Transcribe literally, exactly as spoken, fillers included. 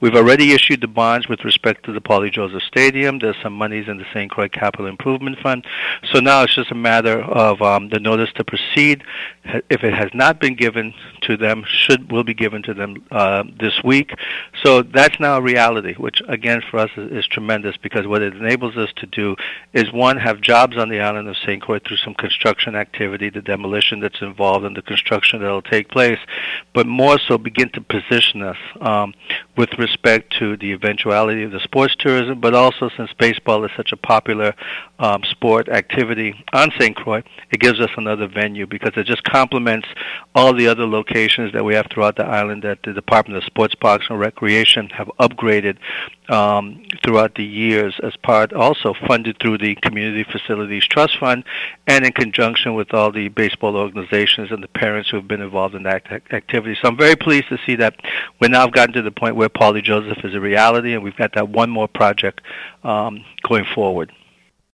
We've already issued the bonds with respect to the Paulie Joseph Stadium. There's some monies in the Saint Croix Capital Improvement Fund. So now it's just a matter of um, the notice to proceed. If it has not been given to them, should will be given to them uh, this week. So that's now a reality, which again for us is, is tremendous, because what it enables us to do is, one, have jobs on the island of Saint Croix through some construction activity, the demolition that's involved in the construction that will take place, but more so begin to position us um, with respect to the eventuality of the sports tourism, but also since baseball is such a popular um, sport activity on Saint Croix, it gives us another venue, because it just complements all the other locations that we have throughout the island that the Department of Sports, Parks, and Recreation have upgraded um, throughout the years, as part also funded through the Community Facilities Trust Fund, and in conjunction with all the baseball organizations and the parents who have been involved in that activity. So I'm very pleased to see that we're now gotten to the point where Paulie Joseph is a reality, and we've got that one more project um, going forward.